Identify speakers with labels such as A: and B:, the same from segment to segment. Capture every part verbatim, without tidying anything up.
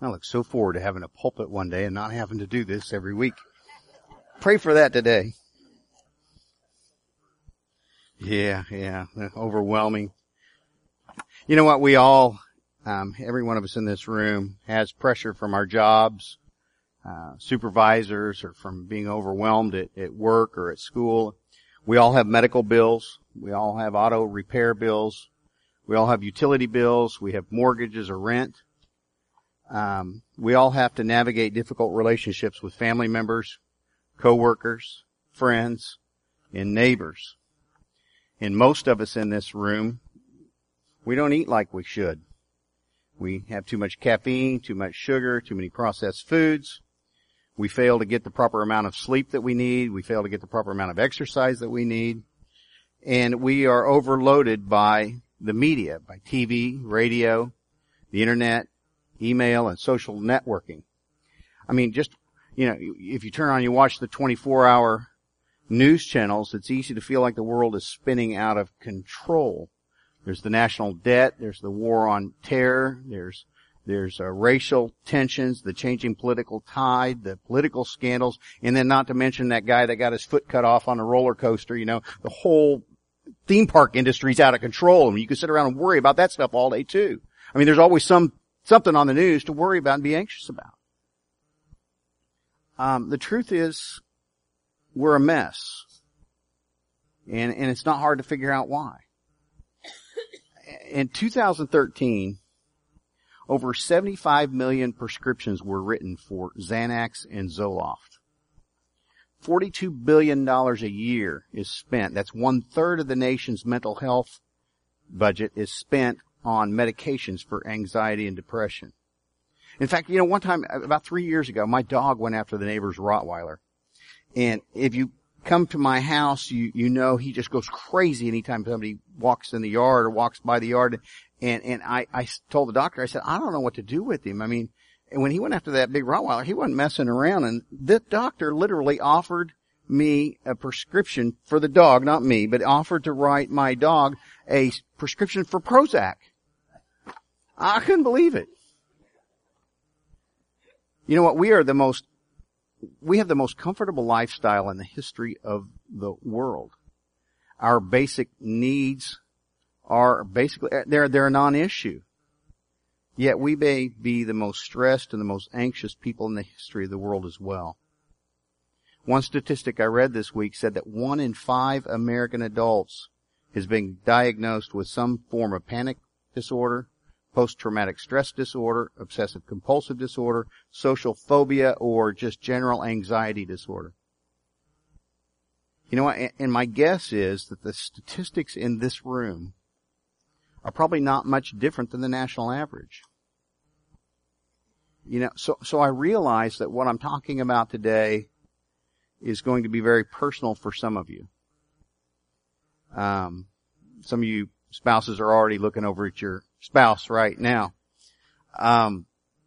A: I look so forward to having a pulpit one day and not having to do this every week. Pray for that today. Yeah, yeah, overwhelming. You know what? We all, um, every one of us in this room has pressure from our jobs, uh, supervisors, or from being overwhelmed at, at work or at school. We all have medical bills. We all have auto repair bills. We all have utility bills. We have mortgages or rent. Um, we all have to navigate difficult relationships with family members, coworkers, friends, and neighbors. And most of us in this room, we don't eat like we should. We have too much caffeine, too much sugar, too many processed foods. We fail to get the proper amount of sleep that we need. We fail to get the proper amount of exercise that we need. And we are overloaded by the media, by T V, radio, the internet, email, and social networking. I mean, just, you know, if you turn on, you watch the twenty-four hour news channels, it's easy to feel like the world is spinning out of control. There's the national debt, there's the war on terror, there's there's uh, racial tensions, the changing political tide, the political scandals, and then not to mention that guy that got his foot cut off on a roller coaster. You know, the whole theme park industry's out of control, and you can sit around and worry about that stuff all day too. I mean, there's always some something on the news to worry about and be anxious about. Um, the truth is, we're a mess. And, and it's not hard to figure out why. In two thousand thirteen, over seventy-five million prescriptions were written for Xanax and Zoloft. forty-two billion dollars a year is spent. That's one third of the nation's mental health budget is spent on medications for anxiety and depression. In fact, you know, one time, about three years ago, my dog went after the neighbor's Rottweiler. And if you come to my house, you, you know he just goes crazy anytime somebody walks in the yard or walks by the yard. And, and I, I told the doctor, I said, I don't know what to do with him. I mean, when he went after that big Rottweiler, he wasn't messing around. And the doctor literally offered me a prescription for the dog, not me, but offered to write my dog a prescription for Prozac. I couldn't believe it. You know what? We are the most, we have the most comfortable lifestyle in the history of the world. Our basic needs are basically, they're, they're a non-issue. Yet we may be the most stressed and the most anxious people in the history of the world as well. One statistic I read this week said that one in five American adults has been diagnosed with some form of panic disorder, post-traumatic stress disorder, obsessive-compulsive disorder, social phobia, or just general anxiety disorder. You know what? And my guess is that the statistics in this room are probably not much different than the national average. You know, so, so I realize that what I'm talking about today is going to be very personal for some of you. Um, some of you spouses are already looking over at your spouse right now. Um,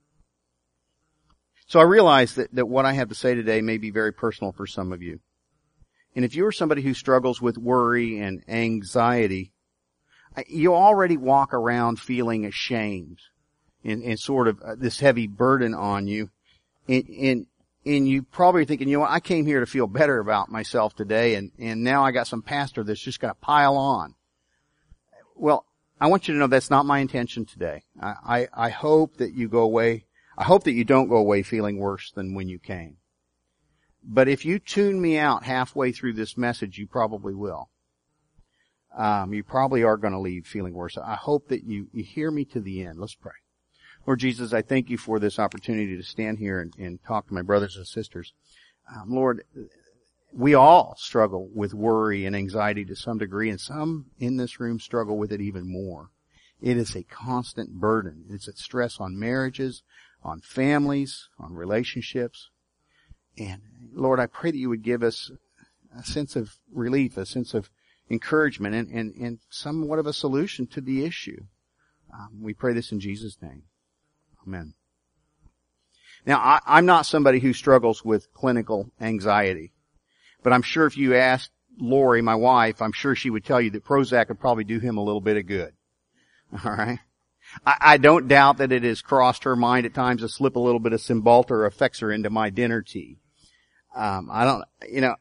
A: so I realize that, that what I have to say today may be very personal for some of you. And if you are somebody who struggles with worry and anxiety, you already walk around feeling ashamed and, and sort of uh, this heavy burden on you. And, and, and you probably thinking, you know what, I came here to feel better about myself today, and, and now I got some pastor that's just got to pile on. Well, I want you to know that's not my intention today. I, I, I hope that you go away, I hope that you don't go away feeling worse than when you came. But if you tune me out halfway through this message, you probably will. Um, you probably are going to leave feeling worse. I hope that you, you hear me to the end. Let's pray. Lord Jesus, I thank you for this opportunity to stand here and, and talk to my brothers and sisters. Um, Lord, we all struggle with worry and anxiety to some degree, and some in this room struggle with it even more. It is a constant burden. It's a stress on marriages, on families, on relationships. And Lord, I pray that you would give us a sense of relief, a sense of encouragement, and, and, and somewhat of a solution to the issue. Um, we pray this in Jesus' name. Amen. Now, I, I'm not somebody who struggles with clinical anxiety, but I'm sure if you asked Lori, my wife, I'm sure she would tell you that Prozac would probably do him a little bit of good. All right? I, I don't doubt that it has crossed her mind at times to slip a little bit of Cymbalta or Effexor into my dinner tea. Um, I don't, you know,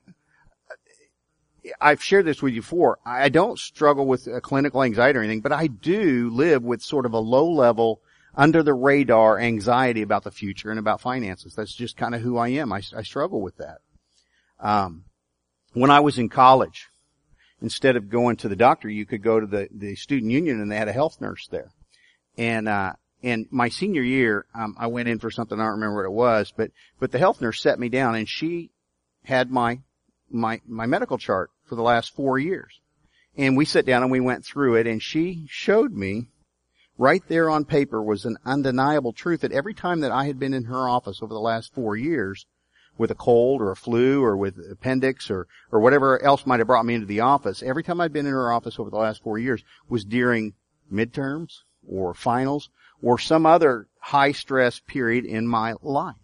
A: I've shared this with you before. I don't struggle with a clinical anxiety or anything, but I do live with sort of a low level, under the radar anxiety about the future and about finances. That's just kind of who I am. I, I struggle with that. Um, when I was in college, instead of going to the doctor, you could go to the, the student union and they had a health nurse there. And, uh, and my senior year, um, I went in for something, I don't remember what it was, but, but the health nurse sat me down and she had my, my, my medical chart for the last four years. And we sat down and we went through it and she showed me right there on paper was an undeniable truth that every time that I had been in her office over the last four years with a cold or a flu or with appendix or, or whatever else might have brought me into the office, every time I'd been in her office over the last four years was during midterms or finals or some other high stress period in my life.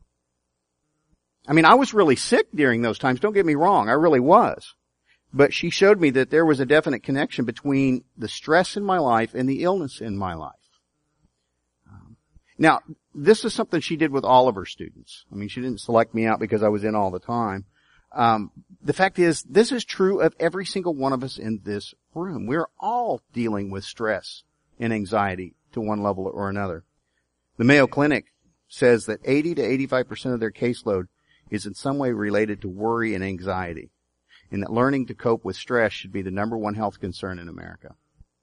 A: I mean, I was really sick during those times. Don't get me wrong. I really was. But she showed me that there was a definite connection between the stress in my life and the illness in my life. Um, now, this is something she did with all of her students. I mean, she didn't select me out because I was in all the time. Um, the fact is, this is true of every single one of us in this room. We're all dealing with stress and anxiety to one level or another. The Mayo Clinic says that eighty to eighty-five percent of their caseload is in some way related to worry and anxiety, and that learning to cope with stress should be the number one health concern in America.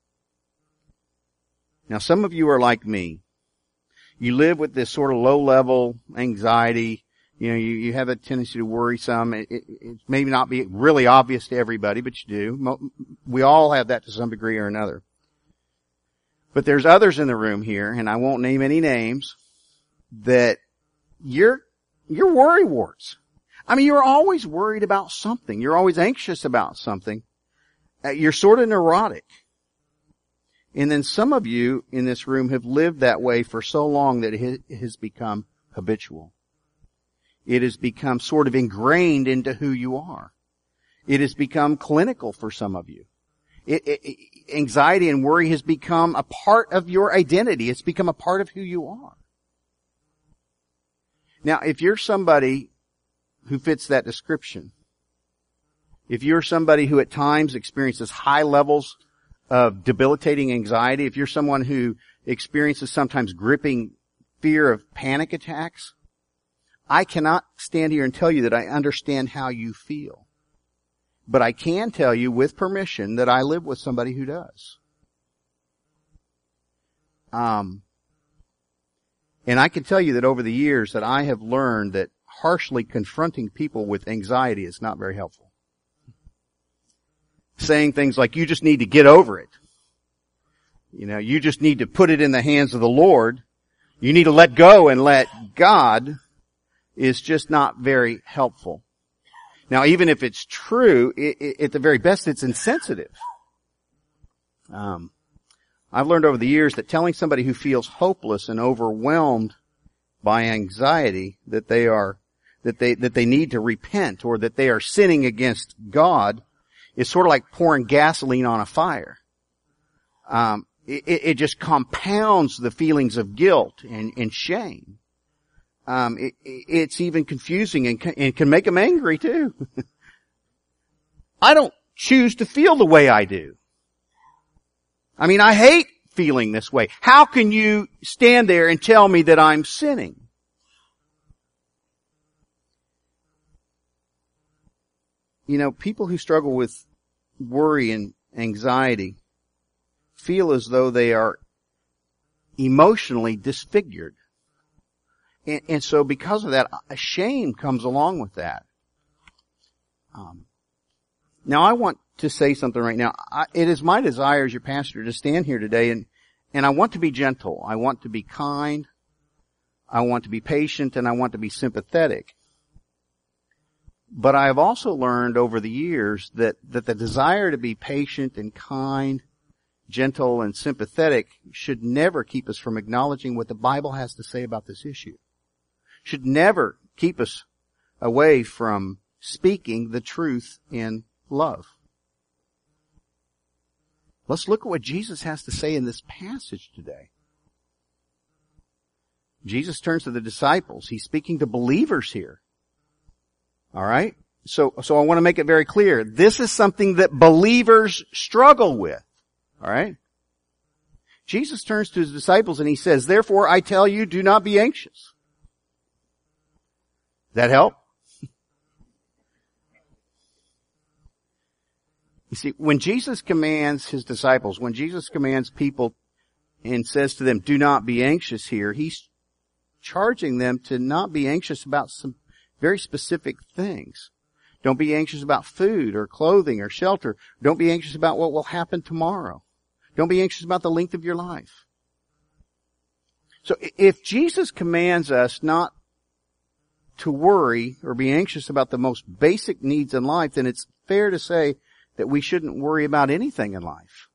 A: Now, some of you are like me. You live with this sort of low-level anxiety. You know, you, you have a tendency to worry some. It, it, it may not be really obvious to everybody, but you do. We all have that to some degree or another. But there's others in the room here, and I won't name any names, that you're, you're worrywarts. I mean, you're always worried about something. You're always anxious about something. Uh, you're sort of neurotic. And then some of you in this room have lived that way for so long that it has become habitual. It has become sort of ingrained into who you are. It has become clinical for some of you. It, it, anxiety and worry has become a part of your identity. It's become a part of who you are. Now, if you're somebody who fits that description, if you're somebody who at times experiences high levels of debilitating anxiety, if you're someone who experiences sometimes gripping fear of panic attacks, I cannot stand here and tell you that I understand how you feel. But I can tell you with permission that I live with somebody who does. Um, and I can tell you that over the years that I have learned that harshly confronting people with anxiety is not very helpful. Saying things like, you just need to get over it. You know, you just need to put it in the hands of the Lord. You need to let go and let God is just not very helpful. Now, even if it's true, it, it, at the very best, it's insensitive. Um, I've learned over the years that telling somebody who feels hopeless and overwhelmed by anxiety that they are, that they, that they need to repent or that they are sinning against God is sort of like pouring gasoline on a fire. Um, it, it just compounds the feelings of guilt and, and shame. Um, it, it's even confusing and can, and can make them angry too. I don't choose to feel the way I do. I mean, I hate feeling this way. How can you stand there and tell me that I'm sinning? You know, people who struggle with worry and anxiety feel as though they are emotionally disfigured. And, and so because of that, a shame comes along with that. Um, now I want to say something right now. I, it is my desire as your pastor to stand here today and, and I want to be gentle. I want to be kind. I want to be patient and I want to be sympathetic. But I have also learned over the years that, that the desire to be patient and kind, gentle and sympathetic should never keep us from acknowledging what the Bible has to say about this issue. Should never keep us away from speaking the truth in love. Let's look at what Jesus has to say in this passage today. Jesus turns to the disciples. He's speaking to believers here. All right? So, so I want to make it very clear. This is something that believers struggle with. All right? Jesus turns to his disciples and he says, therefore I tell you, do not be anxious. That help? You see, when Jesus commands his disciples, when Jesus commands people and says to them, do not be anxious here, he's charging them to not be anxious about some very specific things. Don't be anxious about food or clothing or shelter. Don't be anxious about what will happen tomorrow. Don't be anxious about the length of your life. So if Jesus commands us not to worry or be anxious about the most basic needs in life, then it's fair to say that we shouldn't worry about anything in life.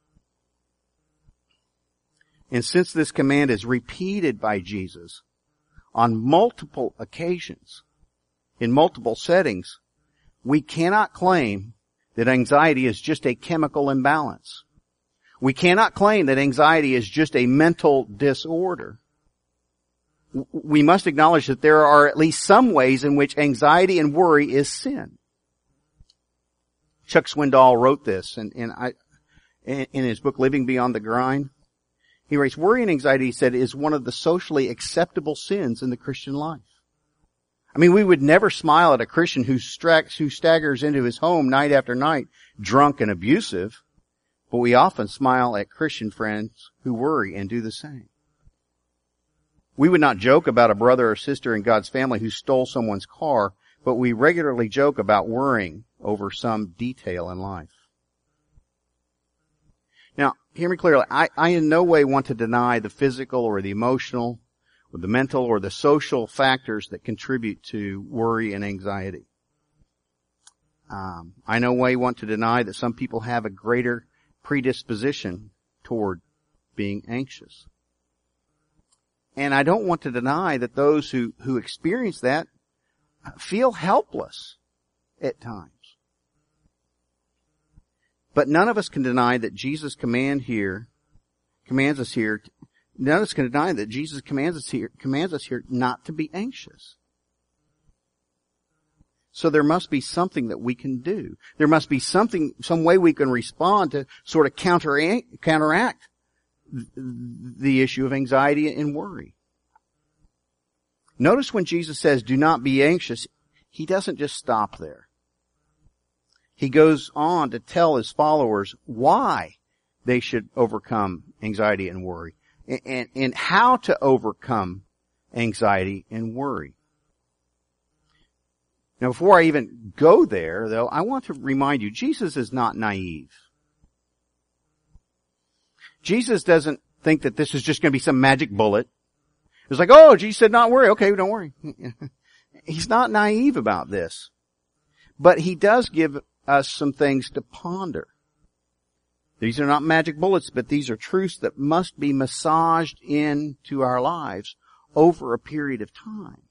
A: And since this command is repeated by Jesus on multiple occasions, in multiple settings, we cannot claim that anxiety is just a chemical imbalance. We cannot claim that anxiety is just a mental disorder. We must acknowledge that there are at least some ways in which anxiety and worry is sin. Chuck Swindoll wrote this, and, and I, in his book Living Beyond the Grind. He writes, worry and anxiety, he said, is one of the socially acceptable sins in the Christian life. I mean, we would never smile at a Christian who, strags, who staggers into his home night after night, drunk and abusive, but we often smile at Christian friends who worry and do the same. We would not joke about a brother or sister in God's family who stole someone's car, but we regularly joke about worrying over some detail in life. Now, hear me clearly. I, I in no way want to deny the physical or the emotional or the mental or the social factors that contribute to worry and anxiety. Um, I in no way want to deny that some people have a greater predisposition toward being anxious. And I don't want to deny that those who, who experience that feel helpless at times. But none of us can deny that Jesus command here, commands us here, none of us can deny that Jesus commands us here, commands us here not to be anxious. So there must be something that we can do. There must be something, some way we can respond to sort of counteract, counteract the issue of anxiety and worry. Notice when Jesus says, do not be anxious, he doesn't just stop there. He goes on to tell his followers why they should overcome anxiety and worry, and, and, and how to overcome anxiety and worry. Now, before I even go there, though, I want to remind you, Jesus is not naive. Jesus doesn't think that this is just going to be some magic bullet. It's like, oh, Jesus said not worry. Okay, don't worry. He's not naive about this. But he does give us some things to ponder. These are not magic bullets, but these are truths that must be massaged into our lives over a period of time.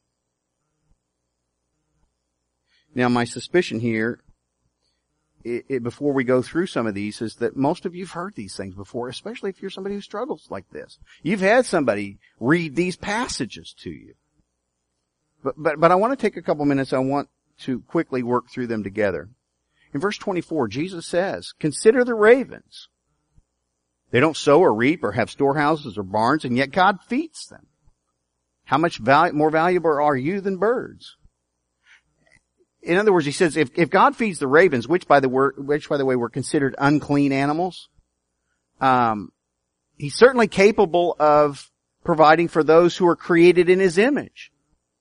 A: Now, my suspicion here, it, it, before we go through some of these, is that most of you have heard these things before, especially if you're somebody who struggles like this. You've had somebody read these passages to you. But, but, but I want to take a couple minutes. I want to quickly work through them together. In verse twenty-four, Jesus says, consider the ravens. They don't sow or reap or have storehouses or barns, and yet God feeds them. How much val- more valuable are you than birds? In other words, he says, if, if God feeds the ravens, which by the word, which by the way were considered unclean animals, um, he's certainly capable of providing for those who are created in his image.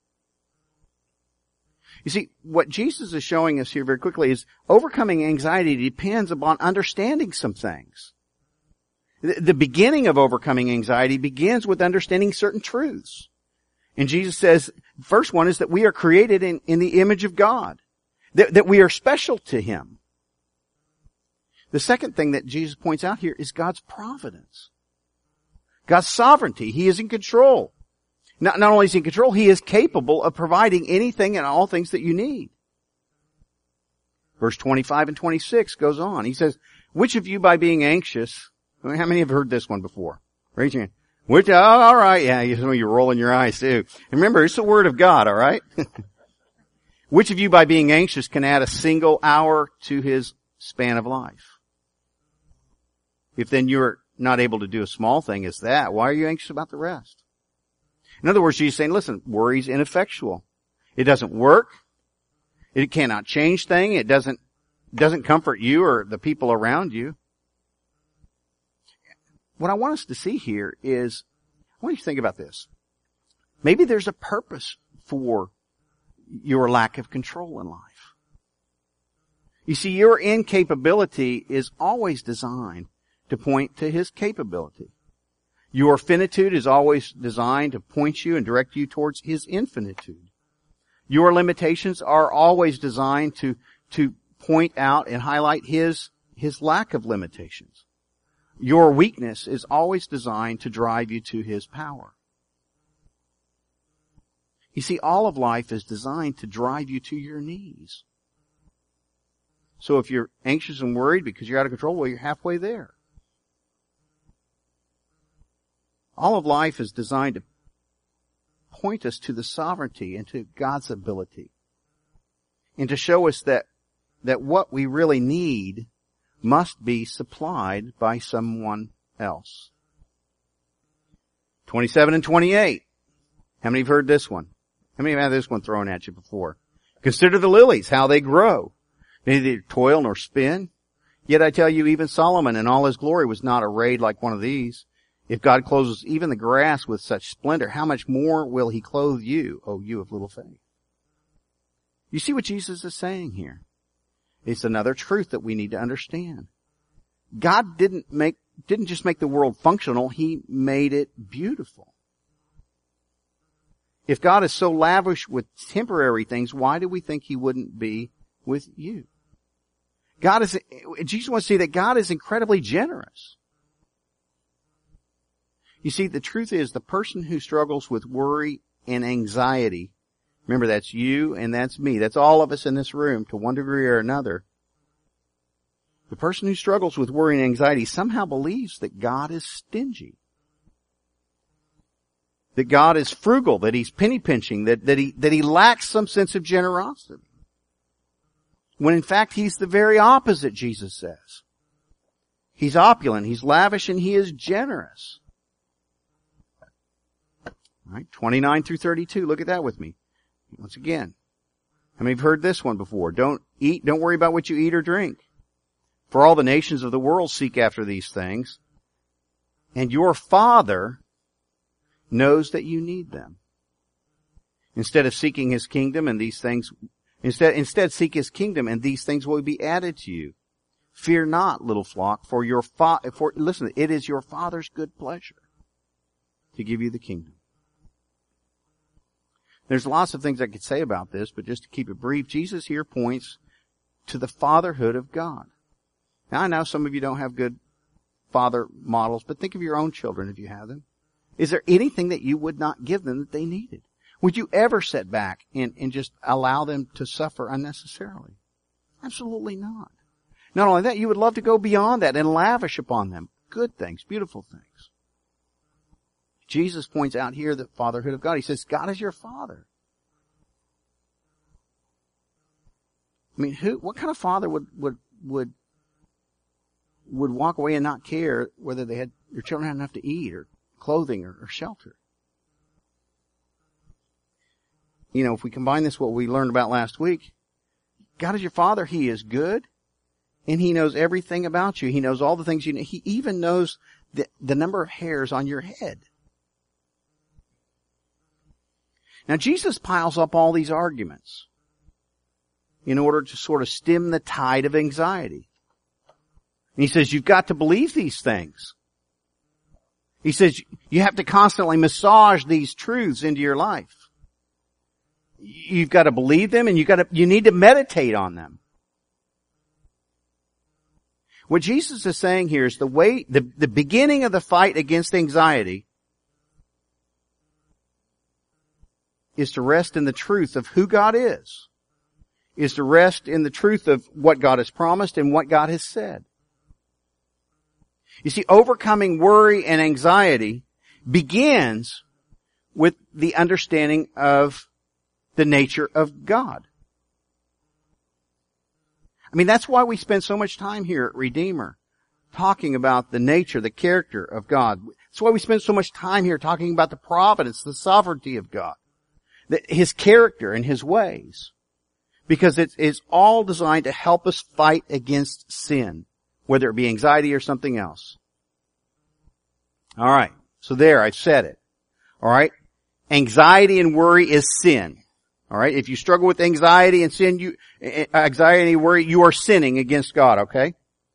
A: You see, what Jesus is showing us here very quickly is overcoming anxiety depends upon understanding some things. The beginning of overcoming anxiety begins with understanding certain truths. And Jesus says, the first one is that we are created in, in the image of God. That, that we are special to Him. The second thing that Jesus points out here is God's providence. God's sovereignty. He is in control. Not, not only is He in control, He is capable of providing anything and all things that you need. Verse twenty-five and twenty-six goes on. He says, which of you by being anxious, I mean, how many have heard this one before? Raise your hand. Which, oh, all right, yeah, you, some of you are rolling your eyes too. Remember, it's the Word of God, all right? Which of you, by being anxious, can add a single hour to his span of life? If then you're not able to do a small thing as that, why are you anxious about the rest? In other words, Jesus is saying, listen, worry's ineffectual. It doesn't work. It cannot change things. It doesn't, doesn't comfort you or the people around you. What I want us to see here is, I want you to think about this. Maybe there's a purpose for your lack of control in life. You see, your incapability is always designed to point to His capability. Your finitude is always designed to point you and direct you towards His infinitude. Your limitations are always designed to, to point out and highlight His, His lack of limitations. Your weakness is always designed to drive you to His power. You see, all of life is designed to drive you to your knees. So if you're anxious and worried because you're out of control, well, you're halfway there. All of life is designed to point us to the sovereignty and to God's ability. And to show us that, that what we really need must be supplied by someone else. twenty-seven and twenty-eight. How many have heard this one? How many have had this one thrown at you before? Consider the lilies, how they grow. They neither toil nor spin. Yet I tell you, even Solomon in all his glory was not arrayed like one of these. If God clothes even the grass with such splendor, how much more will He clothe you, O you of little faith? You see what Jesus is saying here? It's another truth that we need to understand. God didn't make, didn't just make the world functional, He made it beautiful. If God is so lavish with temporary things, why do we think He wouldn't be with you? God is, Jesus wants to see that God is incredibly generous. You see, the truth is the person who struggles with worry and anxiety, remember that's you and that's me, that's all of us in this room to one degree or another. The person who struggles with worry and anxiety somehow believes that God is stingy. That God is frugal, that He's penny pinching, that, that He, that He lacks some sense of generosity. When in fact He's the very opposite, Jesus says. He's opulent, He's lavish, and He is generous. All right, twenty-nine through thirty-two, look at that with me. Once again, how many have heard this one before? Don't eat, don't worry about what you eat or drink. For all the nations of the world seek after these things, and your Father knows that you need them. Instead of seeking His kingdom and these things, instead, instead seek His kingdom and these things will be added to you. Fear not, little flock, for your fa- for, listen, it is your Father's good pleasure to give you the kingdom. There's lots of things I could say about this, but just to keep it brief, Jesus here points to the fatherhood of God. Now I know some of you don't have good father models, but think of your own children if you have them. Is there anything that you would not give them that they needed? Would you ever sit back and, and just allow them to suffer unnecessarily? Absolutely not. Not only that, you would love to go beyond that and lavish upon them good things, beautiful things. Jesus points out here the fatherhood of God. He says, God is your Father. I mean, who, what kind of father would, would, would, would walk away and not care whether they had, their children had enough to eat or clothing or, or shelter? You know, if we combine this, what we learned about last week, God is your Father. He is good. And He knows everything about you. He knows all the things you know. He even knows the, the number of hairs on your head. Now Jesus piles up all these arguments in order to sort of stem the tide of anxiety. And He says, you've got to believe these things. He says, you have to constantly massage these truths into your life. You've got to believe them and you've got to, you need to meditate on them. What Jesus is saying here is the way, the, the beginning of the fight against anxiety is to rest in the truth of who God is, is to rest in the truth of what God has promised and what God has said. You see, overcoming worry and anxiety begins with the understanding of the nature of God. I mean, that's why we spend so much time here at Redeemer talking about the nature, the character of God. That's why we spend so much time here talking about the providence, the sovereignty of God, His character and His ways. Because it's, it's all designed to help us fight against sin, whether it be anxiety or something else. All right. So there, I've said it. All right. Anxiety and worry is sin. All right. If you struggle with anxiety and sin, you, anxiety and worry, you are sinning against God. Okay.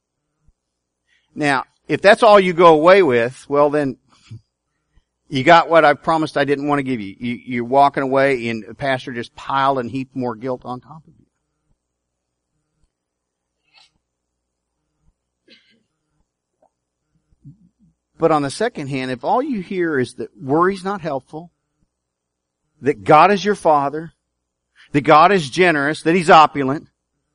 A: Now, if that's all you go away with, well then, you got what I promised I didn't want to give you. you. You're walking away and the pastor just piled and heaped more guilt on top of you. But on the second hand, if all you hear is that worry's not helpful, that God is your Father, that God is generous, that He's opulent,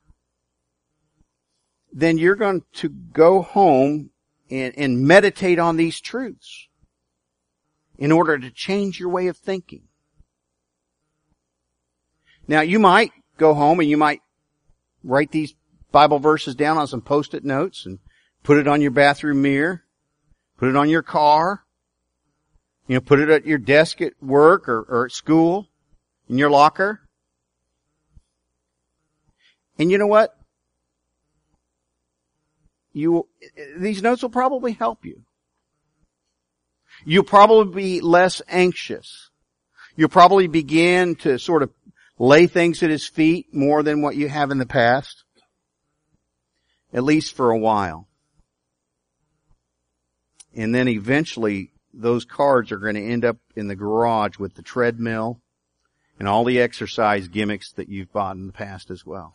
A: then you're going to go home and, and meditate on these truths in order to change your way of thinking. Now, you might go home and you might write these Bible verses down on some post-it notes and put it on your bathroom mirror, put it on your car, you know, put it at your desk at work or, or at school, in your locker. And you know what? You, these notes will probably help you. You'll probably be less anxious. You'll probably begin to sort of lay things at His feet more than what you have in the past. At least for a while. And then eventually those cards are going to end up in the garage with the treadmill and all the exercise gimmicks that you've bought in the past as well.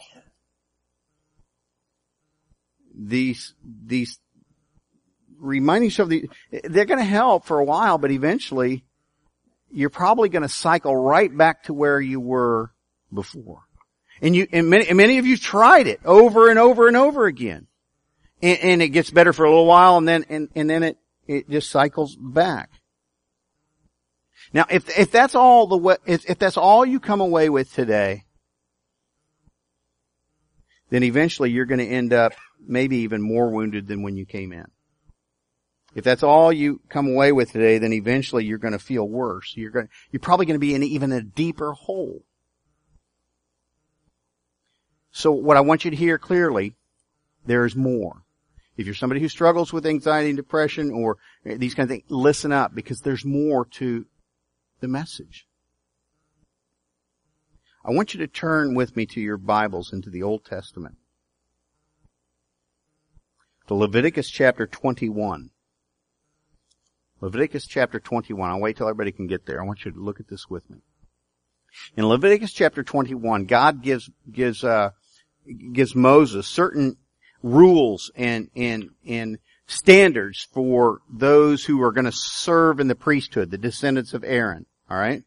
A: These, these, reminding yourself, the, they're going to help for a while, but eventually you're probably going to cycle right back to where you were before. And you, and many, and many of you tried it over and over and over again. And, and it gets better for a little while and then, and, and then it, it just cycles back. Now, if, if that's all the way, if, if that's all you come away with today, then eventually you're going to end up maybe even more wounded than when you came in. If that's all you come away with today, then eventually you're going to feel worse. You're going, you're probably going to be in even a deeper hole. So what I want you to hear clearly, there's more. If you're somebody who struggles with anxiety and depression or these kind of things, listen up because there's more to the message. I want you to turn with me to your Bibles into the Old Testament. To Leviticus chapter twenty-one. Leviticus chapter twenty-one. I'll wait till everybody can get there. I want you to look at this with me. In Leviticus chapter twenty-one, God gives, gives, uh, gives Moses certain rules and, and, and standards for those who are going to serve in the priesthood, the descendants of Aaron. Alright?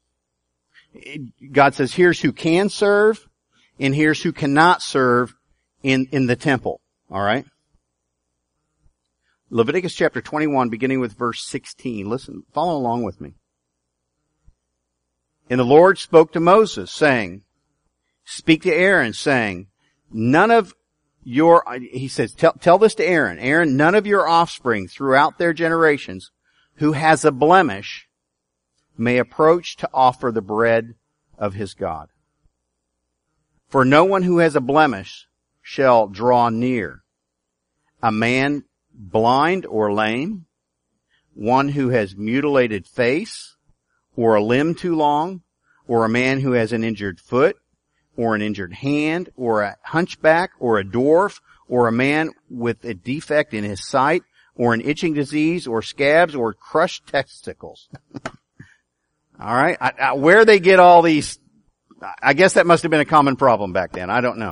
A: God says, here's who can serve, and here's who cannot serve in, in the temple. Alright? Leviticus chapter twenty-one, beginning with verse sixteen. Listen, follow along with me. And the Lord spoke to Moses, saying, speak to Aaron, saying, none of your, he says, tell, tell this to Aaron, Aaron, none of your offspring throughout their generations who has a blemish may approach to offer the bread of his God. For no one who has a blemish shall draw near. A man blind or lame, one who has mutilated face, or a limb too long, or a man who has an injured foot, or an injured hand, or a hunchback, or a dwarf, or a man with a defect in his sight, or an itching disease, or scabs, or crushed testicles. All right, I, I, where they get all these, I guess that must have been a common problem back then. I don't know.